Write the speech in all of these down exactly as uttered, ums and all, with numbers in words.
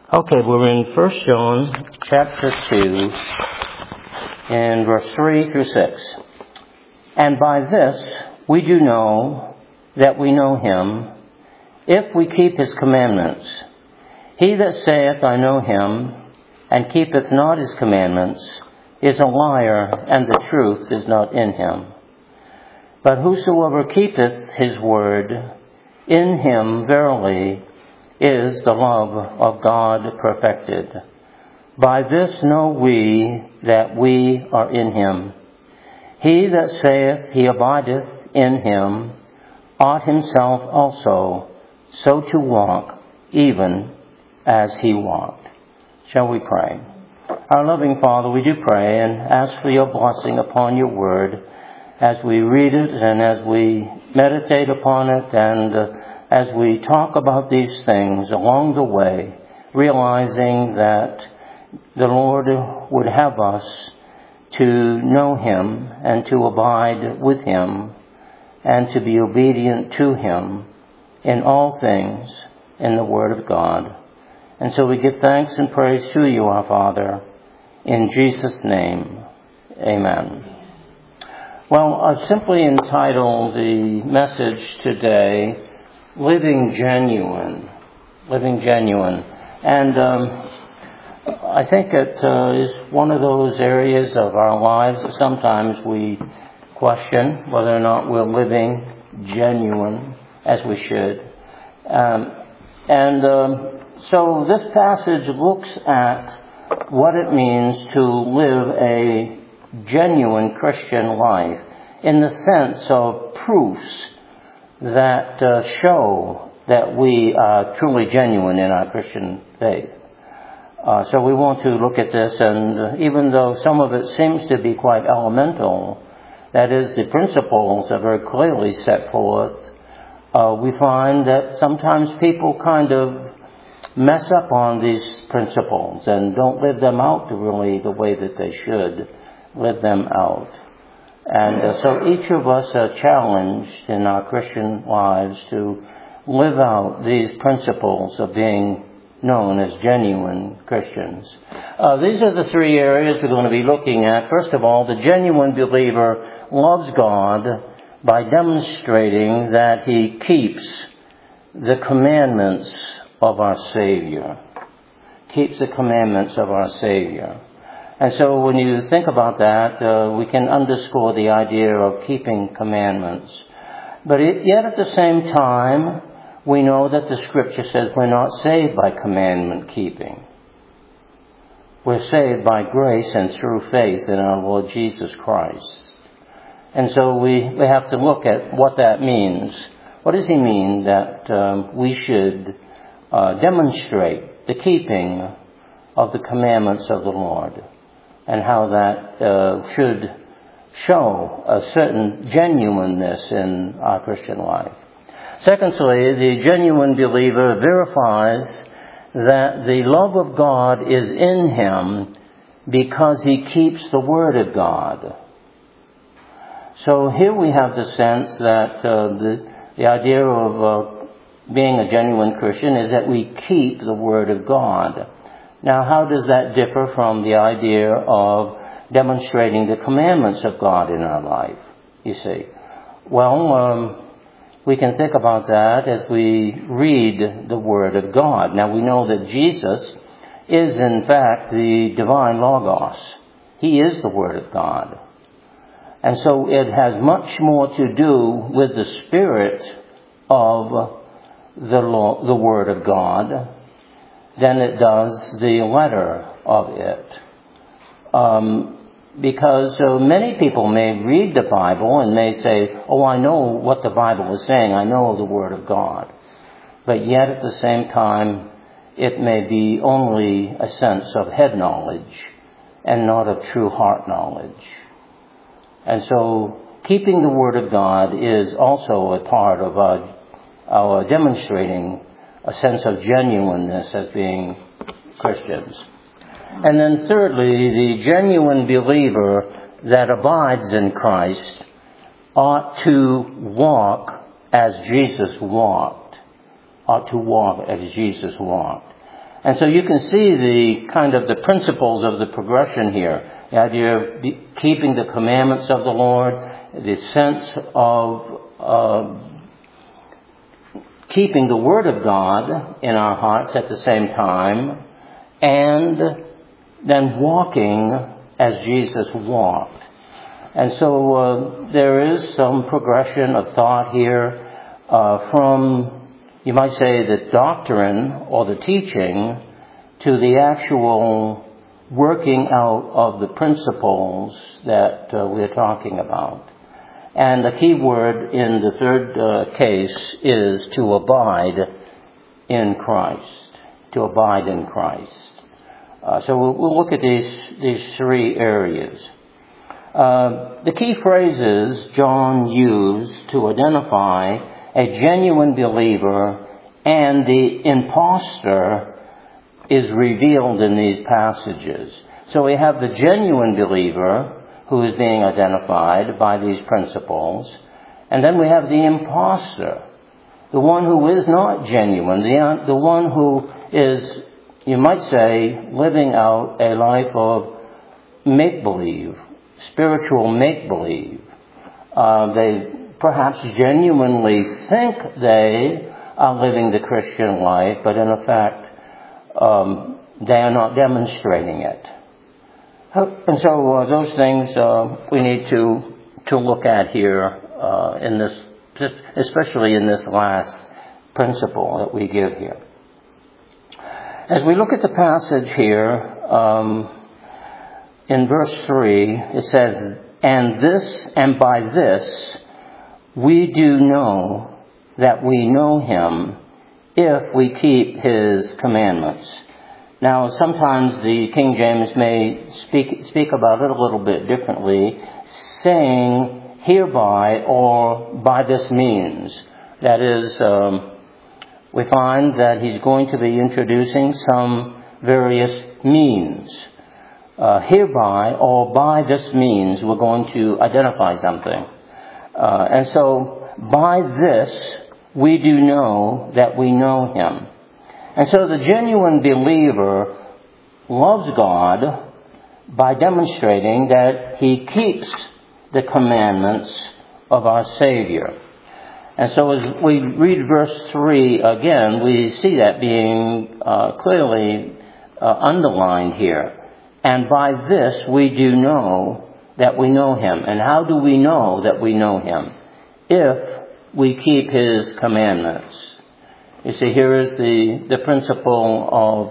Okay, we're in First John chapter two and verse three through six. And by this we do know that we know him, if we keep his commandments. He that saith, I know him, and keepeth not his commandments, is a liar, and the truth is not in him. But whosoever keepeth his word, in him verily is the love of God perfected. By this know we that we are in him. He that saith he abideth in him ought himself also so to walk, even as he walked. Shall we pray? Our loving Father, we do pray and ask for your blessing upon your word as we read it and as we meditate upon it and uh, as we talk about these things along the way, realizing that the Lord would have us to know him and to abide with him and to be obedient to him in all things in the Word of God. And so we give thanks and praise to you, our Father, in Jesus' name. Amen. Well, I've simply entitled the message today, Living Genuine. Living Genuine. And um, I think it uh, is one of those areas of our lives that sometimes we question whether or not we're living genuine as we should. Um, and um, so this passage looks at what it means to live a genuine Christian life in the sense of proofs that uh, show that we are truly genuine in our Christian faith. Uh, so we want to look at this, and uh, even though some of it seems to be quite elemental, that is, the principles are very clearly set forth, uh, we find that sometimes people kind of mess up on these principles and don't live them out really the way that they should live them out. And uh, so each of us are challenged in our Christian lives to live out these principles of being known as genuine Christians. Uh, these are the three areas we're going to be looking at. First of all, the genuine believer loves God by demonstrating that he keeps the commandments of our Savior. Keeps the commandments of our Savior. And so when you think about that, uh, we can underscore the idea of keeping commandments. But it, yet at the same time, we know that the Scripture says we're not saved by commandment keeping. We're saved by grace and through faith in our Lord Jesus Christ. And so we, we have to look at what that means. What does he mean that um, we should uh, demonstrate the keeping of the commandments of the Lord? And how that uh, should show a certain genuineness in our Christian life. Secondly, the genuine believer verifies that the love of God is in him because he keeps the Word of God. So here we have the sense that uh, the, the idea of uh, being a genuine Christian is that we keep the Word of God. Now, how does that differ from the idea of demonstrating the commandments of God in our life, you see? Well, um, we can think about that as we read the Word of God. Now, we know that Jesus is, in fact, the divine Logos. He is the Word of God. And so it has much more to do with the spirit of the, law, the Word of God than it does the letter of it. Um, because uh, many people may read the Bible and may say, oh, I know what the Bible is saying. I know the Word of God. But yet at the same time, it may be only a sense of head knowledge and not of true heart knowledge. And so keeping the Word of God is also a part of our, our demonstrating a sense of genuineness as being Christians. And then thirdly, the genuine believer that abides in Christ ought to walk as Jesus walked. Ought to walk as Jesus walked. And so you can see the kind of the principles of the progression here. The idea of the, keeping the commandments of the Lord, the sense of uh, keeping the Word of God in our hearts at the same time, and then walking as Jesus walked. And so uh, there is some progression of thought here uh, from, you might say, the doctrine or the teaching to the actual working out of the principles that uh, we're talking about. And the key word in the third uh, case is to abide in Christ. To abide in Christ. Uh, so we'll, we'll look at these, these three areas. Uh, the key phrases John used to identify a genuine believer and the impostor is revealed in these passages. So we have the genuine believer who is being identified by these principles, and then we have the impostor, the one who is not genuine, the, the one who is, you might say, living out a life of make-believe, spiritual make-believe. Uh, they perhaps genuinely think they are living the Christian life, but in effect, um, they are not demonstrating it. And so uh, those things uh, we need to to look at here uh, in this, especially in this last principle that we give here. As we look at the passage here, um, in verse three, it says, "And this, and by this, we do know that we know him, if we keep his commandments." Now, sometimes the King James may speak speak about it a little bit differently, saying hereby or by this means. That is, um, we find that he's going to be introducing some various means. Uh, hereby or by this means, we're going to identify something. Uh, and so, by this, we do know that we know him. And so the genuine believer loves God by demonstrating that he keeps the commandments of our Savior. And so as we read verse three again, we see that being uh, clearly uh, underlined here. And by this we do know that we know him. And how do we know that we know him? If we keep his commandments. You see, here is the, the principle of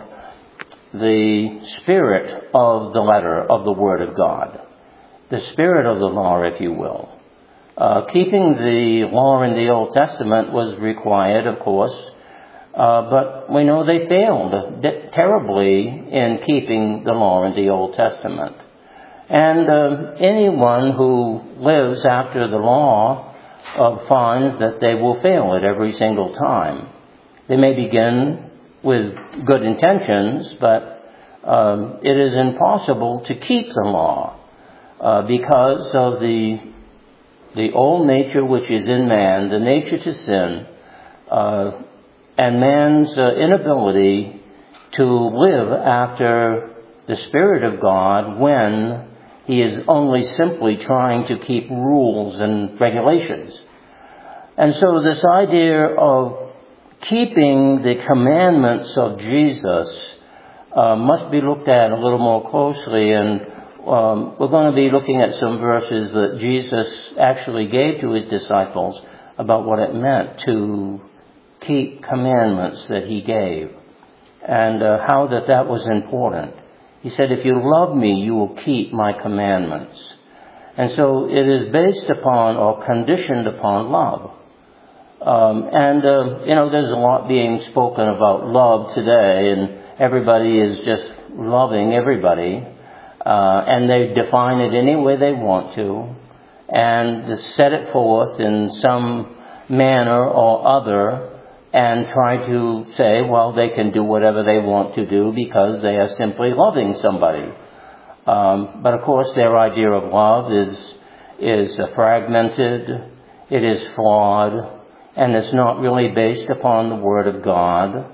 the spirit of the letter of the Word of God. The spirit of the law, if you will. Uh, keeping the law in the Old Testament was required, of course, uh, but we know they failed terribly in keeping the law in the Old Testament. And uh, anyone who lives after the law uh, finds that they will fail it every single time. They may begin with good intentions, but um, it is impossible to keep the law uh, because of the the old nature which is in man, the nature to sin, uh, and man's uh, inability to live after the Spirit of God when he is only simply trying to keep rules and regulations. And so this idea of keeping the commandments of Jesus uh, must be looked at a little more closely, and um, we're going to be looking at some verses that Jesus actually gave to his disciples about what it meant to keep commandments that he gave, and uh, how that that was important. He said, "If you love me, you will keep my commandments." And so it is based upon or conditioned upon love. Um, and, uh, you know, there's a lot being spoken about love today, and everybody is just loving everybody. Uh, and they define it any way they want to, and set it forth in some manner or other, and try to say, well, they can do whatever they want to do because they are simply loving somebody. Um, but of course, their idea of love is is uh, fragmented, it is flawed, and it's not really based upon the Word of God.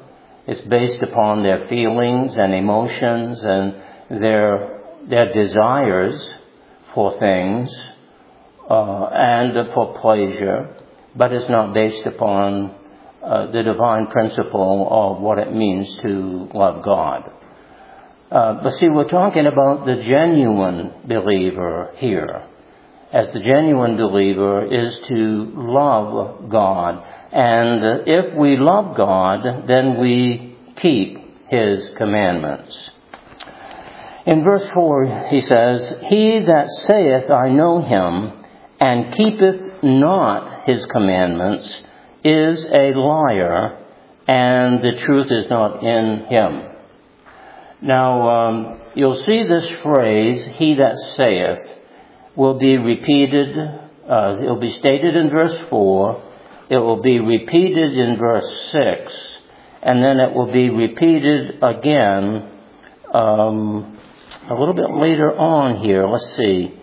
It's based upon their feelings and emotions and their their desires for things uh, and for pleasure, but it's not based upon uh, the divine principle of what it means to love God. Uh, but see, we're talking about the genuine believer here. As the genuine believer is to love God. And uh, if we love God, then we keep His commandments. In verse four, he says, "He that saith, I know him, and keepeth not his commandments, is a liar, and the truth is not in him." Now, um, you'll see this phrase, "he that saith," will be repeated, uh, it will be stated in verse four, it will be repeated in verse six, and then it will be repeated again um, a little bit later on here. Let's see.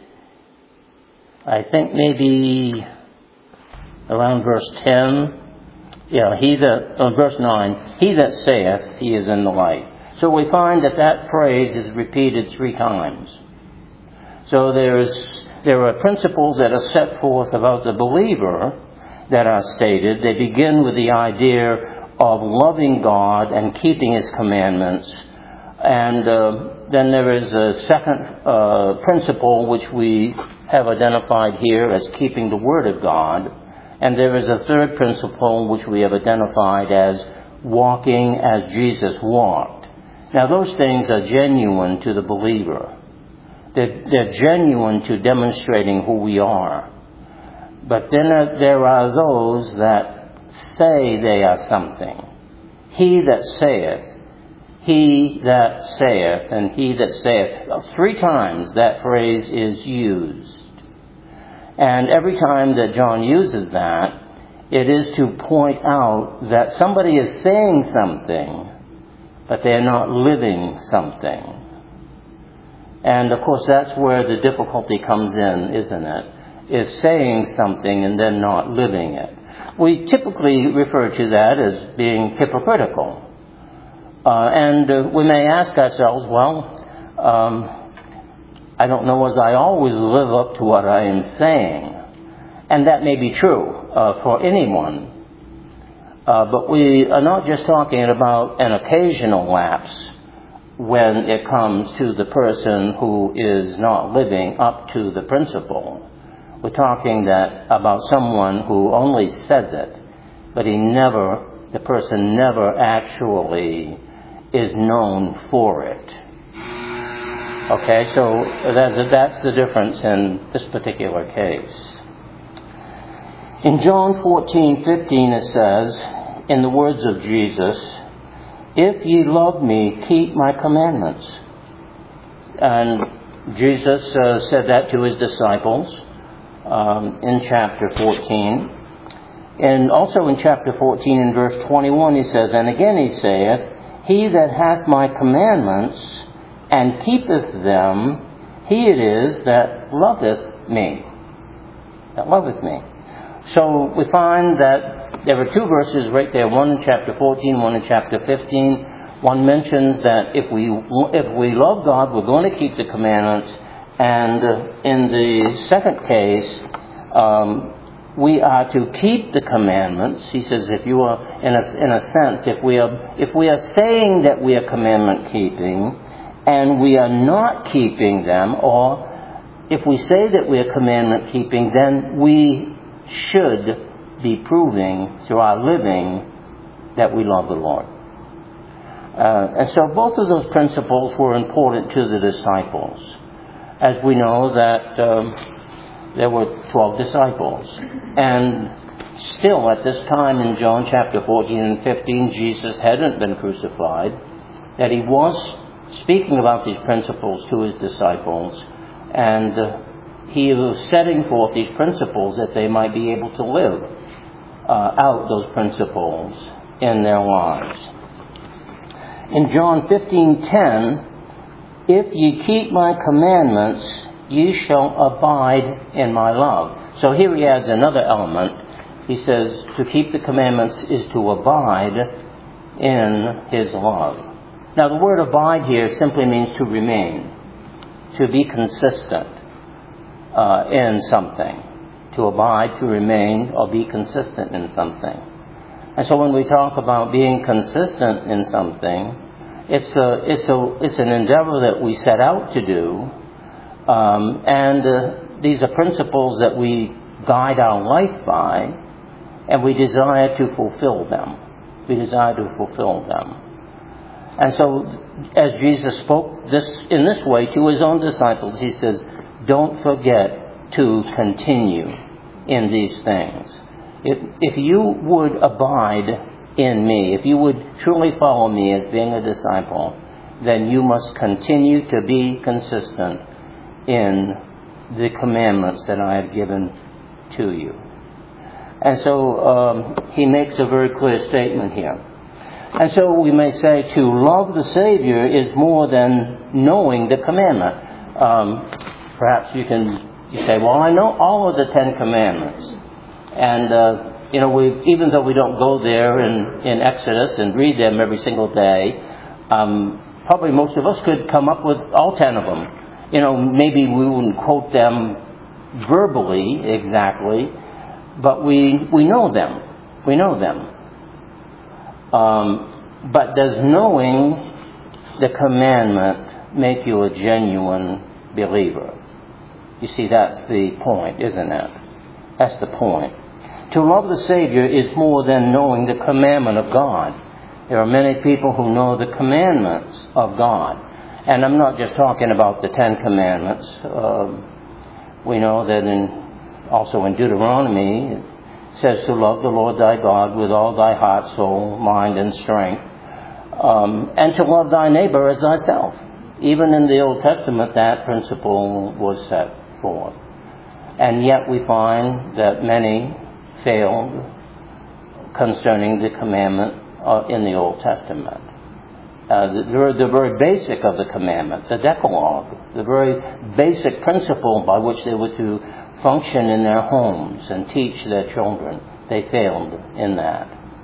I think maybe around verse ten. Yeah, he that, uh, verse nine, "He that saith, he is in the light." So we find that that phrase is repeated three times. So there's, there are principles that are set forth about the believer that are stated. They begin with the idea of loving God and keeping His commandments. And uh, then there is a second uh, principle which we have identified here as keeping the Word of God. And there is a third principle which we have identified as walking as Jesus walked. Now those things are genuine to the believer. They're, they're genuine to demonstrating who we are. But then there are those that say they are something. He that saith, he that saith, and he that saith. Three times that phrase is used. And every time that John uses that, it is to point out that somebody is saying something, but they're not living something. And of course that's where the difficulty comes in, isn't it? Is saying something and then not living it. We typically refer to that as being hypocritical. Uh, and uh, we may ask ourselves, well, um, I don't know as I always live up to what I am saying. And that may be true uh, for anyone. Uh, but we are not just talking about an occasional lapse when it comes to the person who is not living up to the principle. We're talking that about someone who only says it, but he never, the person never actually is known for it. Okay, so that's, that's the difference in this particular case. In John fourteen fifteen it says, in the words of Jesus, "If ye love me, keep my commandments." And Jesus uh, said that to his disciples um, in chapter fourteen. And also in chapter fourteen, in verse twenty-one, he says, "And again he saith, He that hath my commandments and keepeth them, he it is that loveth me." That loveth me. So we find that there are two verses right there, one in chapter fourteen, one in chapter fifteen. One mentions that if we if we love God, we're going to keep the commandments. And in the second case, um, we are to keep the commandments. He says, if you are, in a, in a sense, if we are if we are saying that we are commandment keeping, and we are not keeping them, or if we say that we are commandment keeping, then we should be proving through our living that we love the Lord. Uh, and so both of those principles were important to the disciples. As we know that um, there were twelve disciples. And still at this time in John chapter fourteen and fifteen, Jesus hadn't been crucified. That he was speaking about these principles to his disciples. And uh, he was setting forth these principles that they might be able to live uh, out those principles in their lives. In John fifteen ten, "If ye keep my commandments, ye shall abide in my love." So here he adds another element. He says to keep the commandments is to abide in His love. Now, the word abide here simply means to remain, to be consistent uh, in something. To abide, to remain, or be consistent in something. And so when we talk about being consistent in something, it's a, it's a, it's an endeavor that we set out to do, um, and uh, these are principles that we guide our life by, and we desire to fulfill them. We desire to fulfill them. And so, as Jesus spoke this in this way to His own disciples, He says, don't forget to continue in these things. If, if you would abide in me, if you would truly follow me as being a disciple, then you must continue to be consistent in the commandments that I have given to you. And so um, He makes a very clear statement here. And so we may say to love the Savior is more than knowing the commandment. Um, perhaps you can you say, well, I know all of the Ten Commandments. And, uh, you know, we even though we don't go there in, in Exodus and read them every single day, um, probably most of us could come up with all ten of them. You know, maybe we wouldn't quote them verbally exactly, but we we know them. We know them. Um, but does knowing the commandment make you a genuine believer? You see, that's the point, isn't it? That's the point. To love the Savior is more than knowing the commandment of God. There are many people who know the commandments of God. And I'm not just talking about the Ten Commandments. Um, we know that in also in Deuteronomy, it says to love the Lord thy God with all thy heart, soul, mind, and strength. Um, and to love thy neighbor as thyself. Even in the Old Testament, that principle was set forth. And yet we find that many failed concerning the commandment uh, in the Old Testament. Uh, the, the very basic of the commandment, the Decalogue, the very basic principle by which they were to function in their homes and teach their children, they failed in that.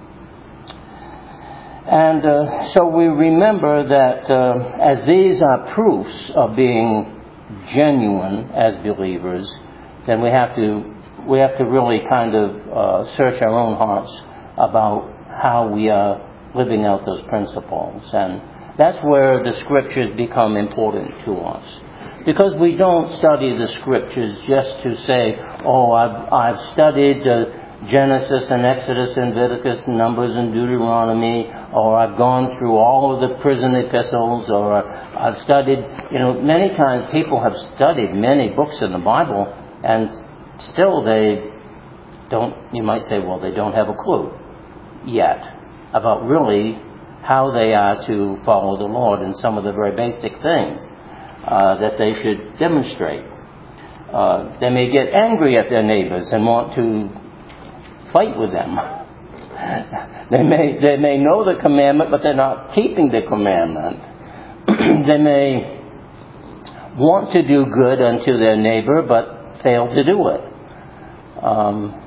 And uh, so we remember that uh, as these are proofs of being genuine as believers, then we have to we have to really kind of uh, search our own hearts about how we are living out those principles. And that's where the Scriptures become important to us. Because we don't study the Scriptures just to say, oh, I've, I've studied uh, Genesis and Exodus and Leviticus and Numbers and Deuteronomy, or I've gone through all of the prison epistles, or I've studied, you know, many times people have studied many books in the Bible, and still they don't, you might say, well, they don't have a clue yet about really how they are to follow the Lord in some of the very basic things uh, that they should demonstrate. Uh, they may get angry at their neighbors and want to fight with them. They may they may know the commandment, but they're not keeping the commandment. They may want to do good unto their neighbor, but fail to do it. Um,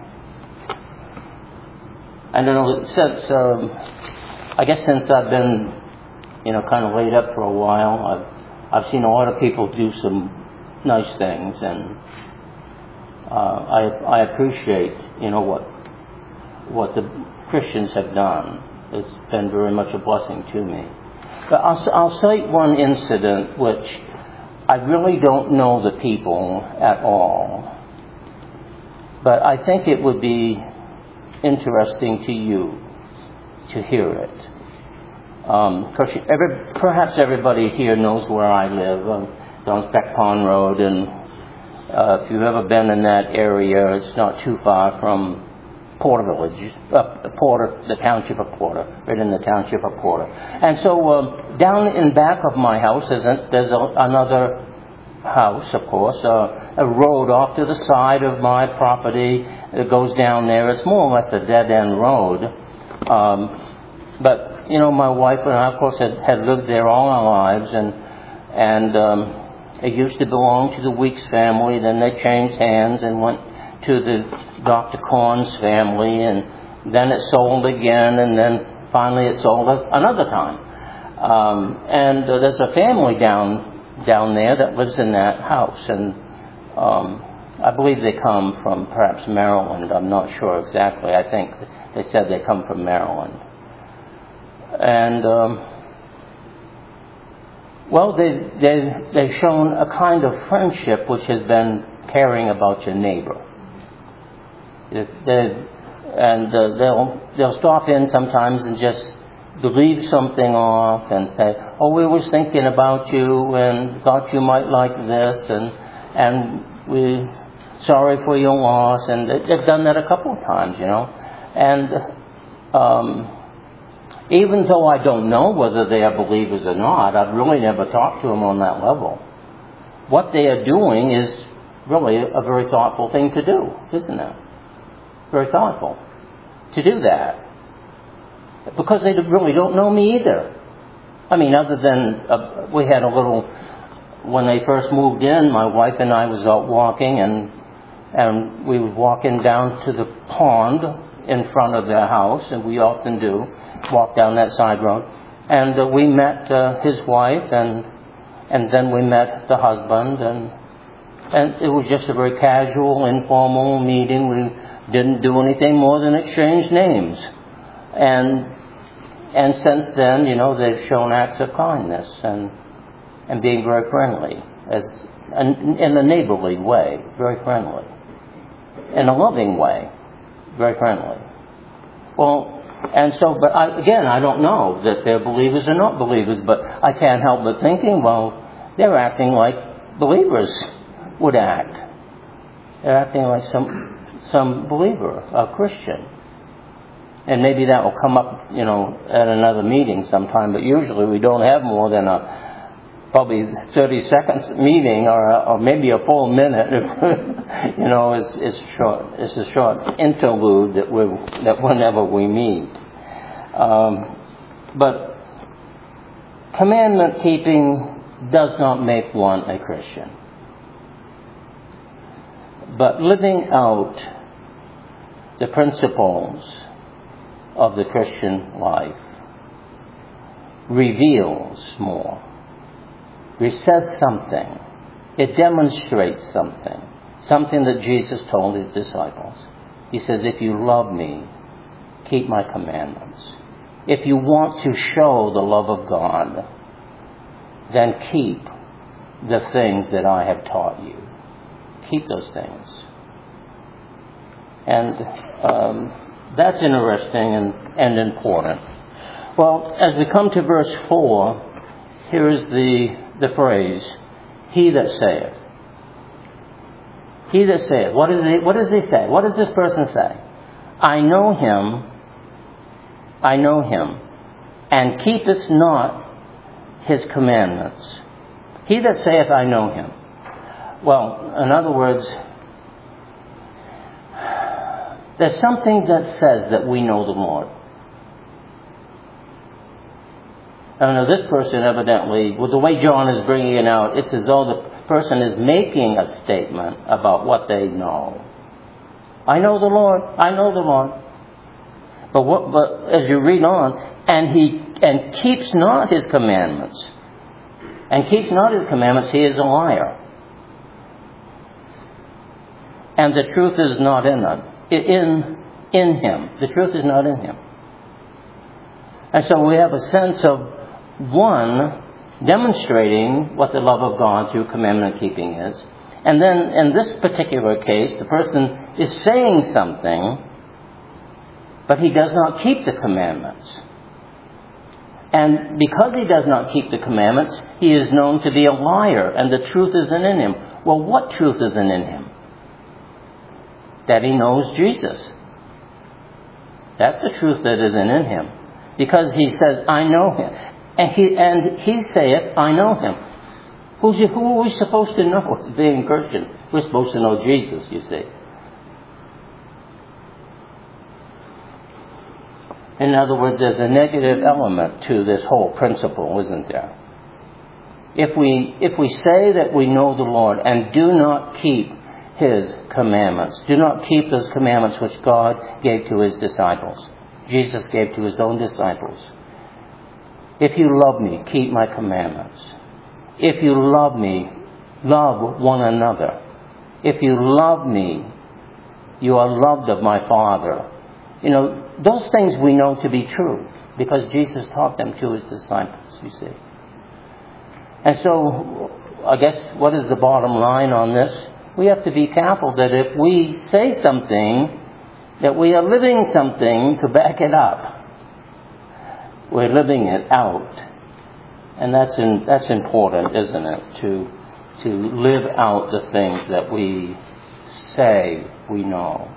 I don't know, since, um, I guess since I've been, you know, kind of laid up for a while, I've, I've seen a lot of people do some nice things, and uh, I, I appreciate, you know, what, what the Christians have done. It's been very much a blessing to me. But I'll, I'll cite one incident which I really don't know the people at all, but I think it would be interesting to you to hear it. Um, cause every, perhaps everybody here knows where I live. Um, it's on Spec Pond Road, and uh, if you've ever been in that area, it's not too far from Porter Village, uh, Porter, the township of Porter, right in the township of Porter. And so um, down in back of my house, there's, a, there's a, another house, of course, uh, a road off to the side of my property that goes down there. It's more or less a dead-end road. Um, but, you know, my wife and I, of course, had, had lived there all our lives, and and um, it used to belong to the Weeks family. Then they changed hands and went to the Doctor Corn's family, and then it sold again, and then finally it sold another time. Um, and uh, there's a family down down there that lives in that house, and um, I believe they come from perhaps Maryland. I'm not sure exactly. I think they said they come from Maryland. And um, well, they they they've shown a kind of friendship which has been caring about your neighbor. They, and uh, they'll they'll stop in sometimes and just leave something off and say, "Oh, we was thinking about you and thought you might like this, and and we sorry for your loss." And they've done that a couple of times, you know. And um, even though I don't know whether they are believers or not, I've really never talked to them on that level. What they are doing is really a very thoughtful thing to do, isn't it? Very thoughtful to do that. Because they really don't know me either. I mean, other than uh, we had a little, when they first moved in, my wife and I was out walking, and and we were walking down to the pond in front of their house, and we often do, walk down that side road. And uh, we met uh, his wife, and and then we met the husband, and and it was just a very casual, informal meeting. We didn't do anything more than exchange names. And and since then, you know, they've shown acts of kindness and and being very friendly, as in, in a neighborly way, very friendly, in a loving way, very friendly. Well, and so, but I, again, I don't know that they're believers or not believers, but I can't help but thinking, well, they're acting like believers would act. They're acting like some some believer, a Christian. And maybe that will come up, you know, at another meeting sometime. But usually we don't have more than a probably thirty seconds meeting, or, a, or maybe a full minute. you know, it's, it's short. It's a short interlude that we that whenever we meet. Um, but commandment keeping does not make one a Christian. But living out the principles of the Christian life reveals more. It says something. It demonstrates something. Something that Jesus told his disciples. He says, if you love me, keep my commandments. If you want to show the love of God, then keep the things that I have taught you. Keep those things. And um, that's interesting and, and important. Well, as we come to verse four, here is the, the phrase, he that saith. He that saith. What, is it, what does he say? What does this person say? I know him, I know him, and keepeth not his commandments. He that saith, I know him. Well, in other words, there's something that says that we know the Lord. I know this person evidently, with the way John is bringing it out, it's as though the person is making a statement about what they know. I know the Lord. I know the Lord. But what? But as you read on, and he and keeps not his commandments, and keeps not his commandments, he is a liar. And the truth is not in it. In, in him. The truth is not in him. And so we have a sense of, one, demonstrating what the love of God through commandment keeping is. And then in this particular case, the person is saying something, but he does not keep the commandments. And because he does not keep the commandments, he is known to be a liar, and the truth isn't in him. Well, what truth isn't in him? That he knows Jesus. That's the truth that isn't in him. Because he says, I know him. And he and he saith, I know him. Who's, who are we supposed to know as being Christians? We're supposed to know Jesus, you see. In other words, there's a negative element to this whole principle, isn't there? If we if we say that we know the Lord and do not keep his commandments, do not keep those commandments which God gave to his disciples, Jesus gave to his own disciples. If you love me, keep my commandments. If you love me, love one another. If you love me, you are loved of my Father. You know, those things we know to be true because Jesus taught them to his disciples, you see. And so, I guess, what is the bottom line on this? We have to be careful that if we say something, that we are living something to back it up. We're living it out. And that's in, that's important, isn't it? To, to live out the things that we say we know.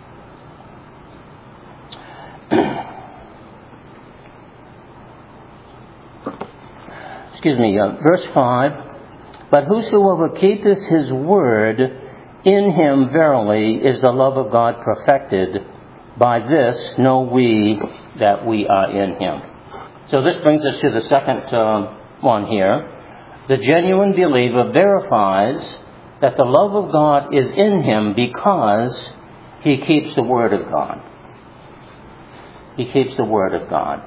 Excuse me, uh, verse five. But whosoever keepeth his word, in him verily is the love of God perfected. By this know we that we are in him. So this brings us to the second uh, one here. The genuine believer verifies that the love of God is in him because he keeps the word of God. He keeps the word of God.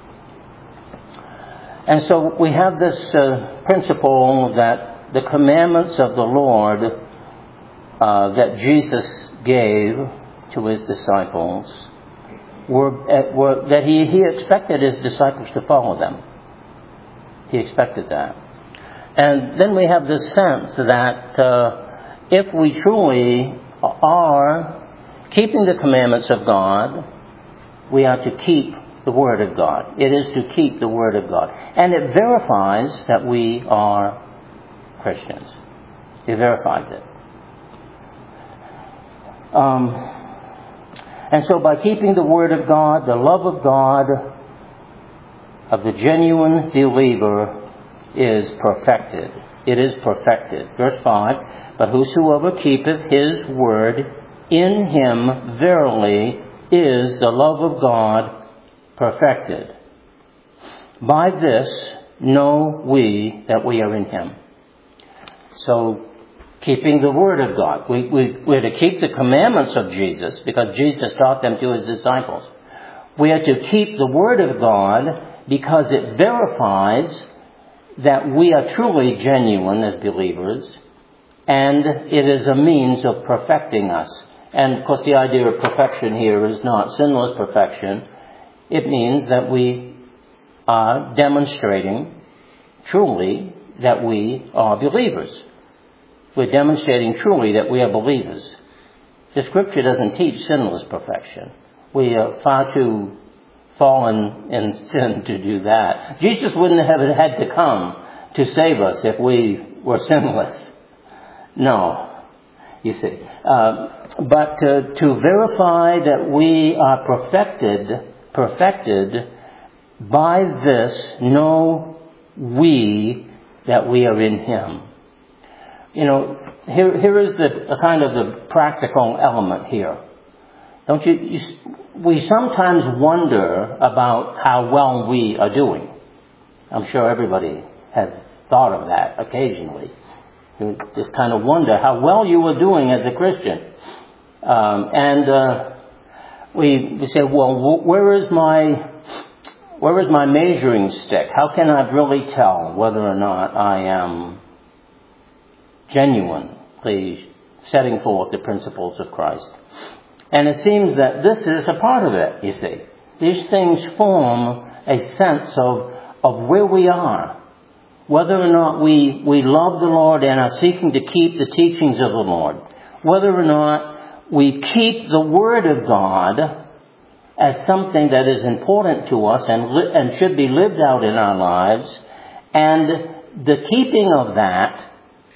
And so we have this uh, principle that the commandments of the Lord uh, that Jesus gave to his disciples were, uh, were that he, he expected his disciples to follow them. He expected that. And then we have this sense that uh, if we truly are keeping the commandments of God, we are to keep the Word of God. It is to keep the Word of God. And it verifies that we are Christians. It verifies it. Um, and so by keeping the Word of God, the love of God, of the genuine believer is perfected. It is perfected. Verse five, but whosoever keepeth his word, in him verily is the love of God perfected. By this know we that we are in him. So, keeping the word of God. We, we, we're to keep the commandments of Jesus because Jesus taught them to his disciples. We are to keep the word of God because it verifies that we are truly genuine as believers, and it is a means of perfecting us. And of course the idea of perfection here is not sinless perfection. It means that we are demonstrating truly that we are believers. We're demonstrating truly that we are believers. The Scripture doesn't teach sinless perfection. We are far too fallen in sin to do that. Jesus wouldn't have had to come to save us if we were sinless. No, you see. Uh, but to, to verify that we are perfected, perfected, by this know we that we are in him. You know, here, here is the a kind of the practical element here. Don't you, you? We sometimes wonder about how well we are doing. I'm sure everybody has thought of that occasionally. You just kind of wonder how well you are doing as a Christian. Um, and uh, we, we say, well, where is my where is my measuring stick? How can I really tell whether or not I am genuinely setting forth the principles of Christ? And it seems that this is a part of it, you see. These things form a sense of, of where we are. Whether or not we, we love the Lord and are seeking to keep the teachings of the Lord. Whether or not we keep the Word of God as something that is important to us and, li- and should be lived out in our lives. And the keeping of that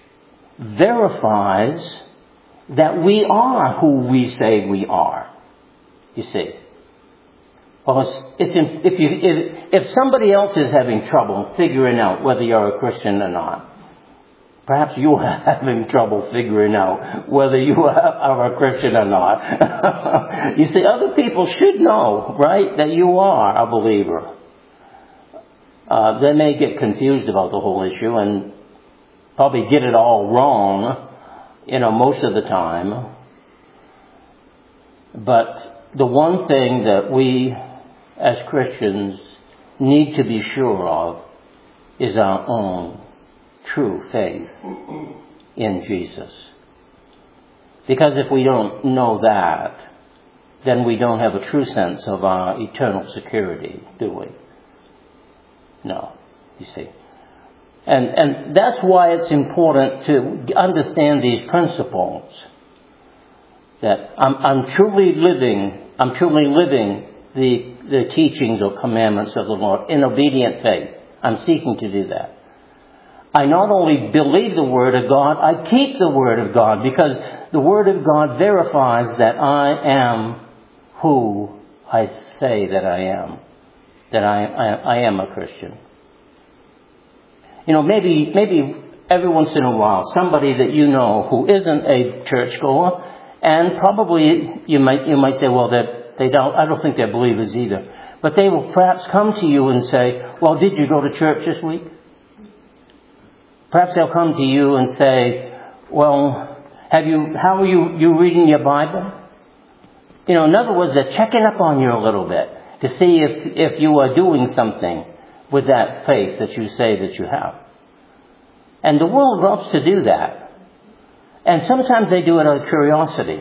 verifies that we are who we say we are. You see. Well, it's, it's in, if, you, if, if somebody else is having trouble figuring out whether you're a Christian or not, perhaps you are having trouble figuring out whether you are a Christian or not. You see, other people should know, right, that you are a believer. Uh, they may get confused about the whole issue and probably get it all wrong, you know, most of the time. But the one thing that we as Christians, need to be sure of is our own true faith in Jesus. Because if we don't know that, then we don't have a true sense of our eternal security, do we? No, you see. And, and that's why it's important to understand these principles. That I'm, I'm truly living, I'm truly living the, the teachings or commandments of the Lord in obedient faith. I'm seeking to do that. I not only believe the Word of God, I keep the Word of God, because the Word of God verifies that I am who I say that I am. That I, I, I am a Christian. You know, maybe, maybe every once in a while, somebody that you know who isn't a churchgoer, and probably you might, you might say, well, that they don't, I don't think they're believers either. But they will perhaps come to you and say, well, did you go to church this week? Perhaps they'll come to you and say, well, have you, how are you, you reading your Bible? You know, in other words, they're checking up on you a little bit to see if, if you are doing something with that faith that you say that you have. And the world loves to do that. And sometimes they do it out of curiosity.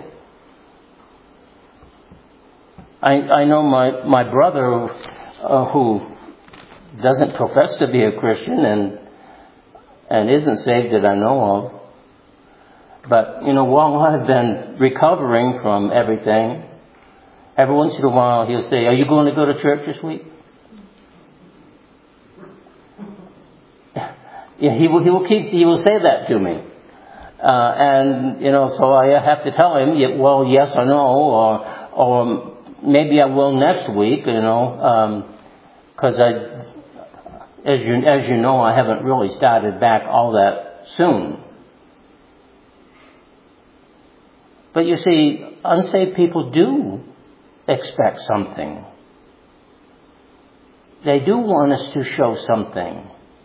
I, I know my, my brother uh, who doesn't profess to be a Christian and and isn't saved that I know of. But, you know, while I've been recovering from everything, every once in a while he'll say, are you going to go to church this week? Yeah, he will, he will keep, he will say that to me. Uh, and, you know, so I have to tell him, yeah, well, yes or no, or, or maybe I will next week, you know, um, cause I, As you, as you know, I haven't really started back all that soon. But you see, unsaved people do expect something. They do want us to show something.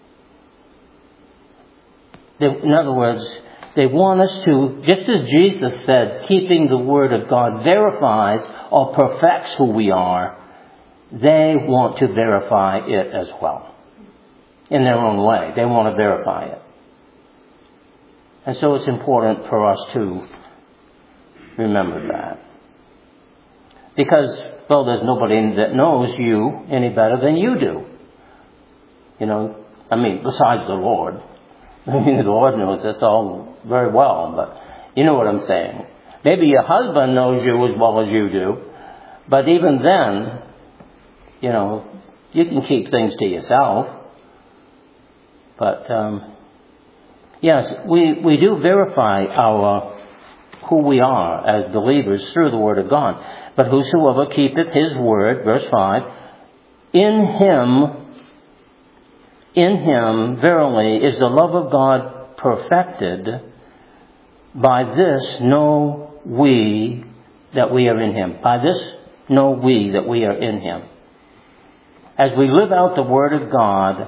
They, in other words, they want us to, just as Jesus said, keeping the Word of God verifies or perfects who we are, they want to verify it as well. In their own way. They want to verify it. And so it's important for us to remember that. Because, well, there's nobody that knows you any better than you do. You know, I mean, besides the Lord. I mean, the Lord knows us all very well, but you know what I'm saying. Maybe your husband knows you as well as you do, but even then, you know, you can keep things to yourself. But, um, yes, we, we do verify our, who we are as believers through the Word of God. But whosoever keepeth His Word, verse five, in Him, in Him, verily, is the love of God perfected. By this know we that we are in Him. By this know we that we are in Him. As we live out the Word of God,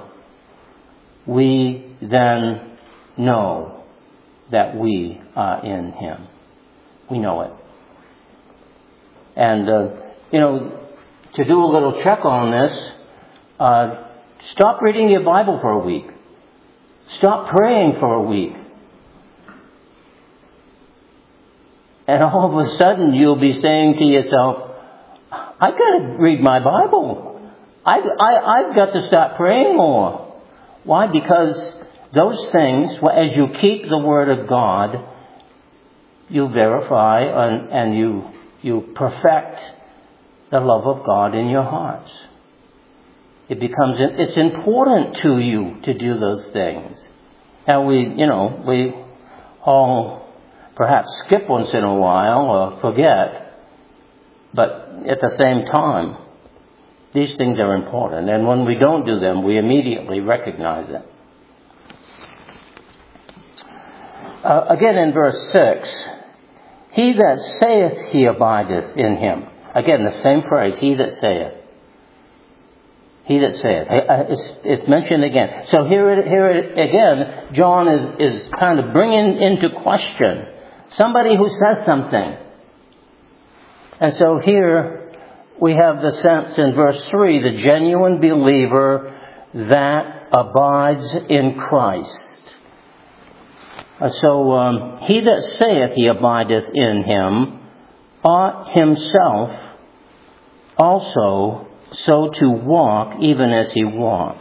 we then know that we are in Him. We know it. And, uh, you know, to do a little check on this, uh, stop reading your Bible for a week. Stop praying for a week. And all of a sudden you'll be saying to yourself, I got to read my Bible. I, I, I've got to start praying more. Why? Because those things, as you keep the Word of God, you verify and, and you you perfect the love of God in your hearts. It becomes, it's important to you to do those things. And we, you know, we all perhaps skip once in a while or forget, but at the same time, these things are important, and when we don't do them, we immediately recognize it. Uh, again in verse six, he that saith he abideth in him. Again, the same phrase, he that saith. He that saith. It's, it's mentioned again. So here, it, here it, again, John is, is kind of bringing into question somebody who says something. And so here, we have the sense in verse three, the genuine believer that abides in Christ. Uh, so, um, he that saith he abideth in him ought himself also so to walk even as he walked.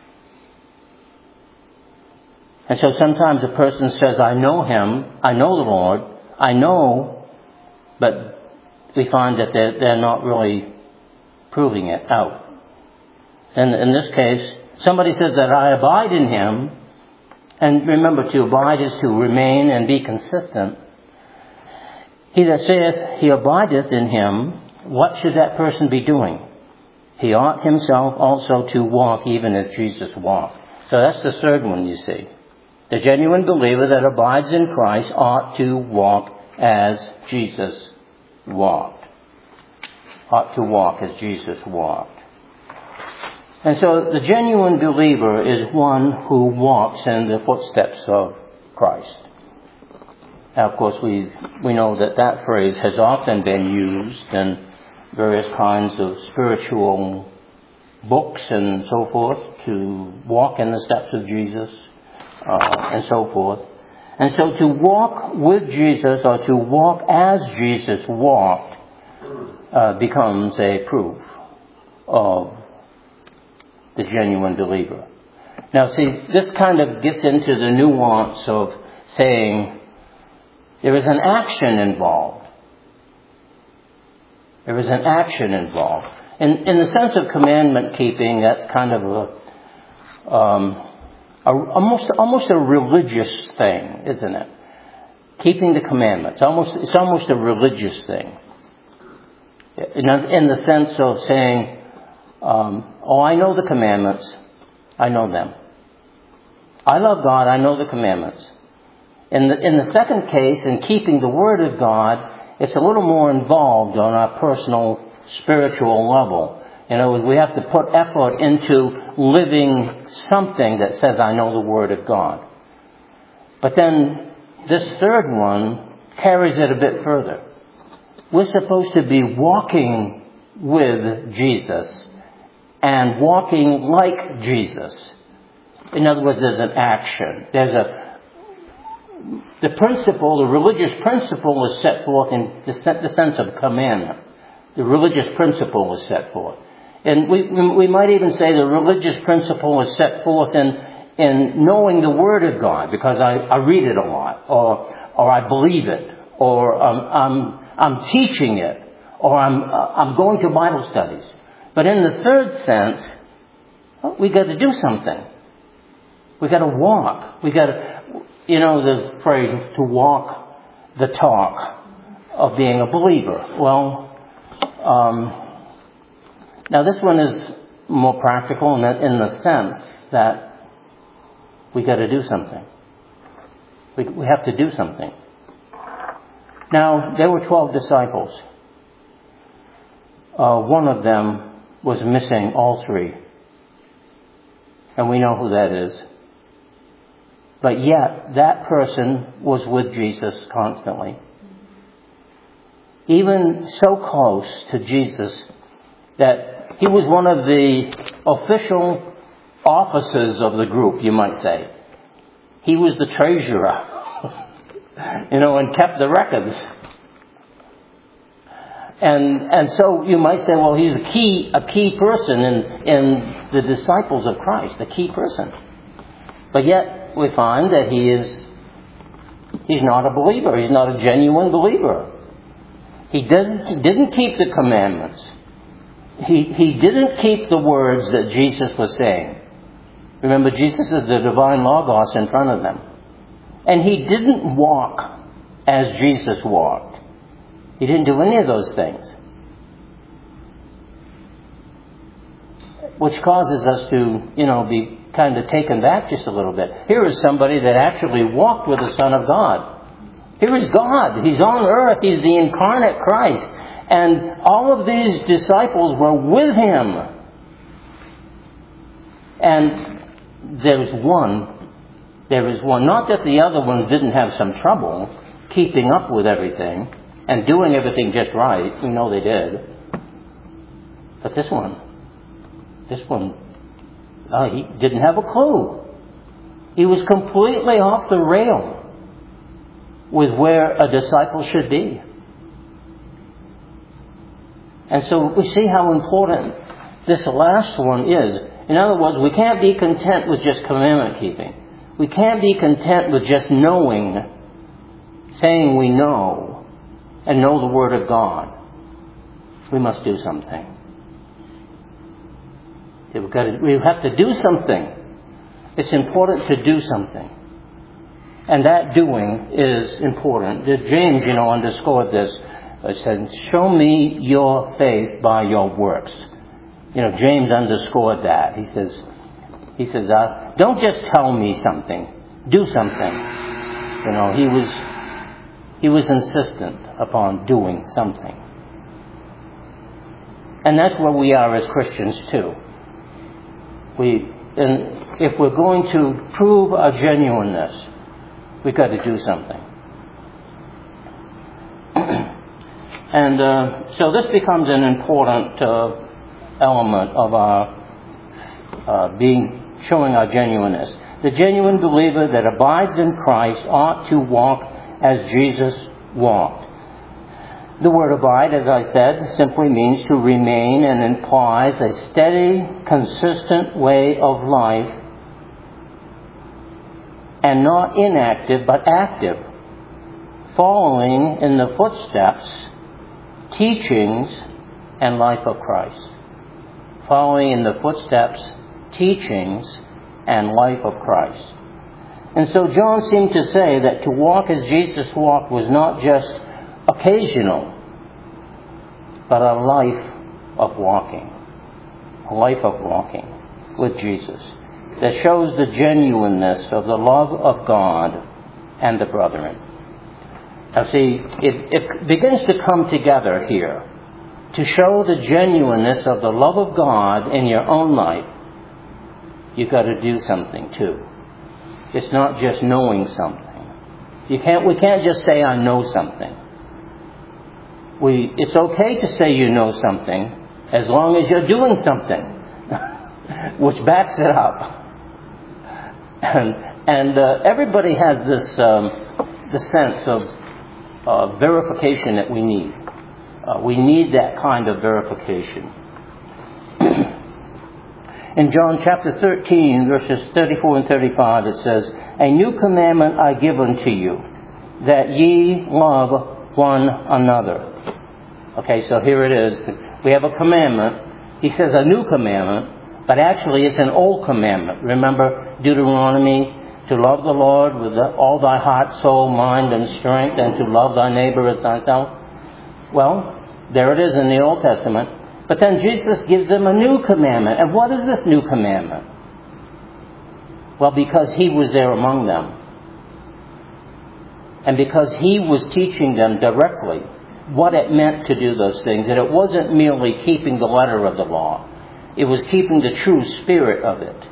And so sometimes a person says, I know him, I know the Lord, I know, but we find that they're, they're not really proving it out. And in this case, somebody says that I abide in him, and remember, to abide is to remain and be consistent. He that saith he abideth in him, what should that person be doing? He ought himself also to walk even as Jesus walked. So that's the third one, you see. The genuine believer that abides in Christ ought to walk as Jesus walked. Ought to walk as Jesus walked. And so the genuine believer is one who walks in the footsteps of Christ. Now, of course, we we know that that phrase has often been used in various kinds of spiritual books and so forth, to walk in the steps of Jesus uh, and so forth. And so to walk with Jesus, or to walk as Jesus walked, uh, becomes a proof of the genuine believer. Now, see, this kind of gets into the nuance of saying there is an action involved. There is an action involved. In, in the sense of commandment keeping, that's kind of a, um, a almost almost a religious thing, isn't it? Keeping the commandments, almost it's almost a religious thing. In, in the sense of saying, um, "Oh, I know the commandments. I know them. I love God. I know the commandments." In the in the second case, in keeping the Word of God, it's a little more involved on our personal spiritual level. You know, we have to put effort into living something that says, I know the Word of God. But then this third one carries it a bit further. We're supposed to be walking with Jesus and walking like Jesus. In other words, there's an action. There's a The principle, the religious principle is set forth in the sense of commandment. The religious principle is set forth. And we we might even say the religious principle is set forth in in knowing the Word of God, because I, I read it a lot, or or I believe it, or um, I'm I'm teaching it, or I'm uh, I'm going to Bible studies. But in the third sense, well, we got to do something. We got to walk. We got to. You know the phrase, to walk the talk of being a believer. Well, um, now this one is more practical in the, in the sense that we got to do something. We, we have to do something. Now, there were twelve disciples. Uh, one of them was missing all three. And we know who that is. But yet, that person was with Jesus constantly. Even so close to Jesus that he was one of the official officers of the group, you might say. He was the treasurer, you know, and kept the records. And and so you might say, well, he's a key a key person in, in the disciples of Christ, a key person. But yet, we find that he is, he's not a believer. He's not a genuine believer. He didn't, didn't keep the commandments. He, he didn't keep the words that Jesus was saying. Remember, Jesus is the divine Logos in front of them. And he didn't walk as Jesus walked. He didn't do any of those things. Which causes us to, you know, be kind of taken back just a little bit. Here is somebody that actually walked with the Son of God. Here is God. He's on earth. He's the incarnate Christ. And all of these disciples were with him. And there's one. There is one. Not that the other ones didn't have some trouble keeping up with everything and doing everything just right. We know they did. But this one, this one, uh, he didn't have a clue. He was completely off the rail with where a disciple should be. And so we see how important this last one is. In other words, we can't be content with just commandment keeping. We can't be content with just knowing, saying we know, and know the Word of God. We must do something. We've got to, we have to do something. It's important to do something. And that doing is important. James, you know, underscored this. He said, show me your faith by your works. You know, James underscored that. He says, he says, uh, don't just tell me something. Do something. You know, he was, he was insistent upon doing something. And that's where we are as Christians too. We, and if we're going to prove our genuineness, we've got to do something. And uh, so this becomes an important uh, element of our uh, being, showing our genuineness. The genuine believer that abides in Christ ought to walk as Jesus walked. The word abide, as I said, simply means to remain and implies a steady, consistent way of life, and not inactive but active, following in the footsteps, teachings, and life of Christ. Following in the footsteps, teachings, and life of Christ. And so John seemed to say that to walk as Jesus walked was not just occasional, but a life of walking. A life of walking with Jesus that shows the genuineness of the love of God and the brethren. Now see, it, it begins to come together here to show the genuineness of the love of God in your own life. You've got to do something too. It's not just knowing something. You can't. We can't just say, I know something. We, it's okay to say you know something as long as you're doing something, which backs it up. And, and uh, everybody has this um, the sense of uh, verification that we need. Uh, we need that kind of verification. In John chapter thirteen, verses thirty-four and thirty-five, it says, a new commandment I give unto you, that ye love one another. Okay, so here it is. We have a commandment. He says a new commandment, but actually it's an old commandment. Remember Deuteronomy, to love the Lord with all thy heart, soul, mind, and strength, and to love thy neighbor as thyself. Well, there it is in the Old Testament. But then Jesus gives them a new commandment. And what is this new commandment? Well, because he was there among them. And because he was teaching them directly what it meant to do those things. And it wasn't merely keeping the letter of the law. It was keeping the true spirit of it.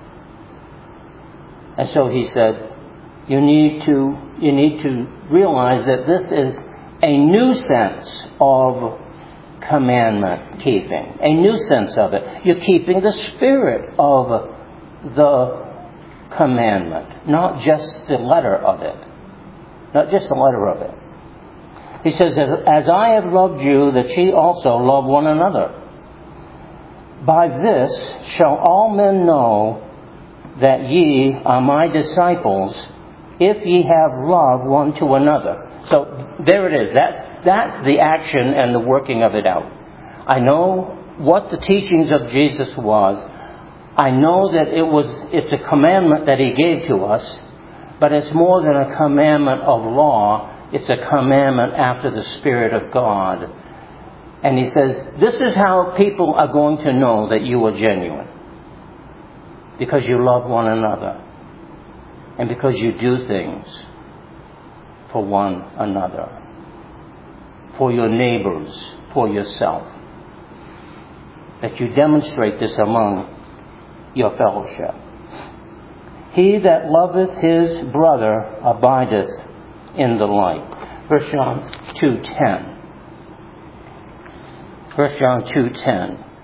And so he said, you need to, you need to realize that this is a new sense of commandment keeping. A new sense of it. You're keeping the spirit of the commandment, not just the letter of it. Not just the letter of it. He says, as I have loved you, that ye also love one another. By this shall all men know that ye are my disciples, if ye have love one to another. So there it is. That's, that's the action and the working of it out. I know what the teachings of Jesus was. I know that it was, it's a commandment that he gave to us, but it's more than a commandment of law. It's a commandment after the Spirit of God. And he says, this is how people are going to know that you are genuine. Because you love one another. And because you do things for one another. For your neighbors. For yourself. That you demonstrate this among your fellowship. He that loveth his brother abideth in the light. First John two ten. First John two ten.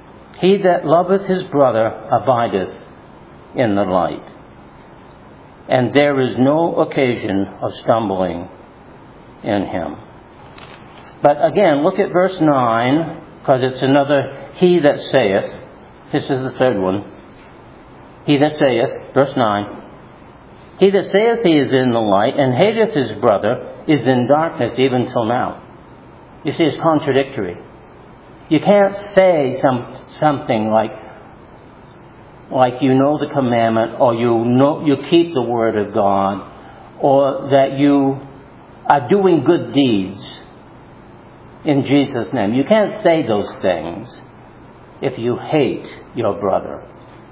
He that loveth his brother abideth in the light, and there is no occasion of stumbling in him. But again, look at verse nine, because it's another he that saith. This is the third one. He that saith, verse nine, he that saith he is in the light and hateth his brother is in darkness even till now. You see, it's contradictory. You can't say some something like, like you know the commandment, or you know you keep the word of God, or that you are doing good deeds in Jesus' name. You can't say those things if you hate your brother.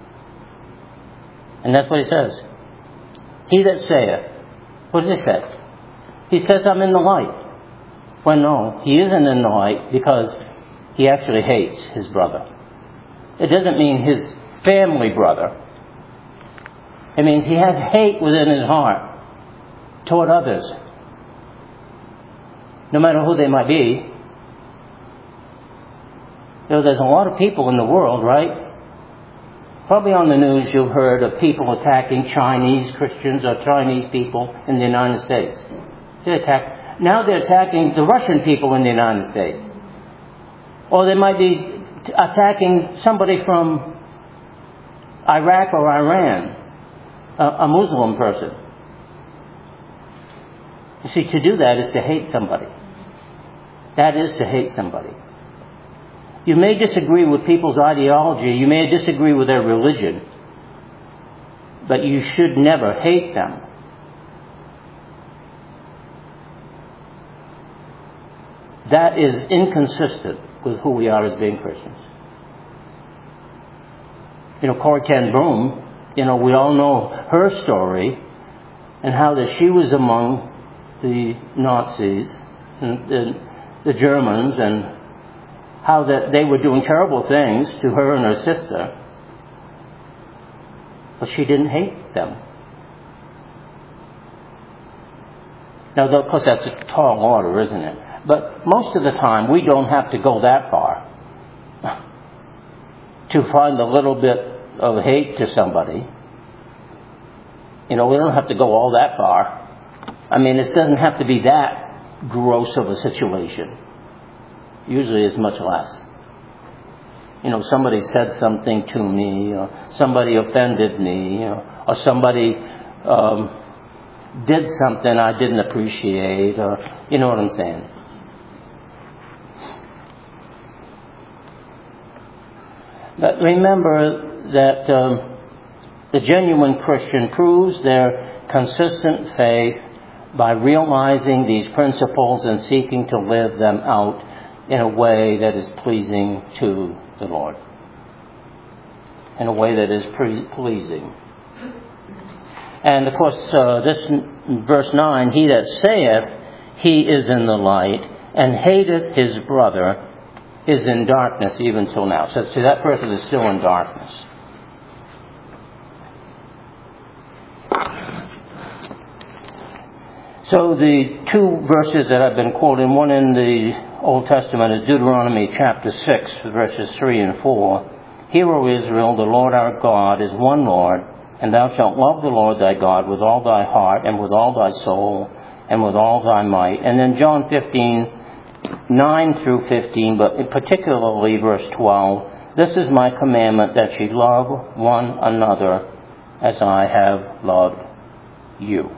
And that's what he says. He that saith. What does he say? He says, I'm in the light. Well, no, he isn't in the light because he actually hates his brother. It doesn't mean his family brother. It means he has hate within his heart toward others, no matter who they might be. You know, there's a lot of people in the world, right? Probably on the news you've heard of people attacking Chinese Christians or Chinese people in the United States. They attack. Now they're attacking the Russian people in the United States. Or they might be attacking somebody from Iraq or Iran, a, a Muslim person. You see, to do that is to hate somebody. That is to hate somebody. You may disagree with people's ideology. You may disagree with their religion. But you should never hate them. That is inconsistent with who we are as being Christians. You know, Corrie ten Boom, you know, we all know her story and how that she was among the Nazis and the, the Germans, and how that they were doing terrible things to her and her sister. But she didn't hate them. Now, of course, that's a tall order, isn't it? But most of the time, we don't have to go that far to find a little bit of hate to somebody. You know, we don't have to go all that far. I mean, it doesn't have to be that gross of a situation. Usually it's much less. You know, somebody said something to me, or somebody offended me, or, or somebody um, did something I didn't appreciate, or, you know what I'm saying. But remember that um, the genuine Christian proves their consistent faith by realizing these principles and seeking to live them out in a way that is pleasing to the Lord. In a way that is pre- pleasing. And of course, uh, this in verse nine, he that saith he is in the light and hateth his brother is in darkness even till now. So, so that person is still in darkness. So the two verses that I've been quoting, one in the Old Testament is Deuteronomy chapter six, verses three and four. Hear, O Israel, the Lord our God is one Lord, and thou shalt love the Lord thy God with all thy heart and with all thy soul and with all thy might. And then John fifteen, nine through fifteen, but particularly verse twelve. This is my commandment, that ye love one another as I have loved you.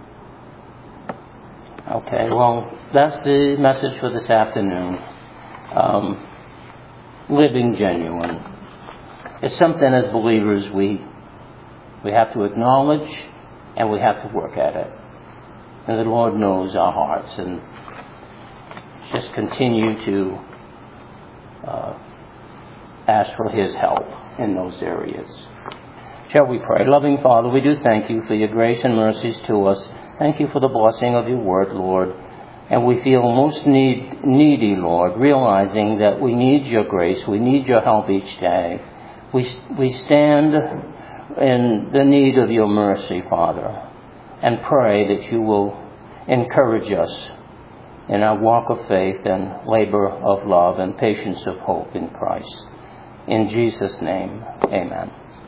Okay, well, that's the message for this afternoon. Um, living genuine. It's something as believers we we have to acknowledge and we have to work at it. And the Lord knows our hearts, and just continue to uh, ask for His help in those areas. Shall we pray? Loving Father, we do thank you for your grace and mercies to us. Thank you for the blessing of your word, Lord. And we feel most need, needy, Lord, realizing that we need your grace. We need your help each day. We, we stand in the need of your mercy, Father, and pray that you will encourage us in our walk of faith and labor of love and patience of hope in Christ. In Jesus' name, amen.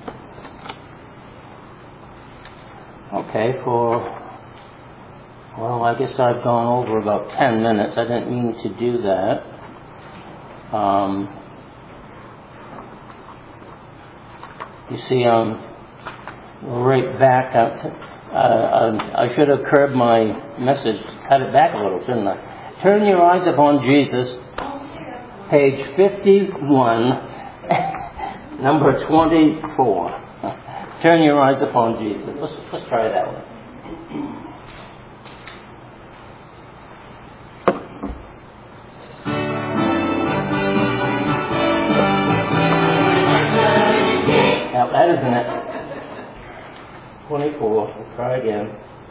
Okay, for, well, I guess I've gone over about ten minutes. I didn't mean to do that. Um, you see, I'm right back up to, uh, I should have curbed my message, cut it back a little, shouldn't I? Turn your eyes upon Jesus, page fifty-one, number twenty-four. Turn your eyes upon Jesus. Let's, let's try that one. Now that is the next twenty-four. We'll try again.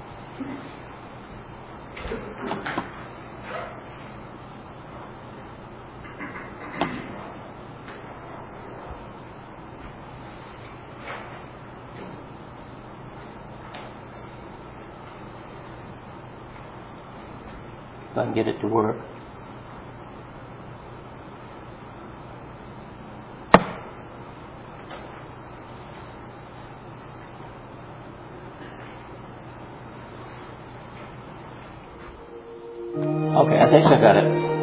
If I can get it to work. Okay, I think I got it.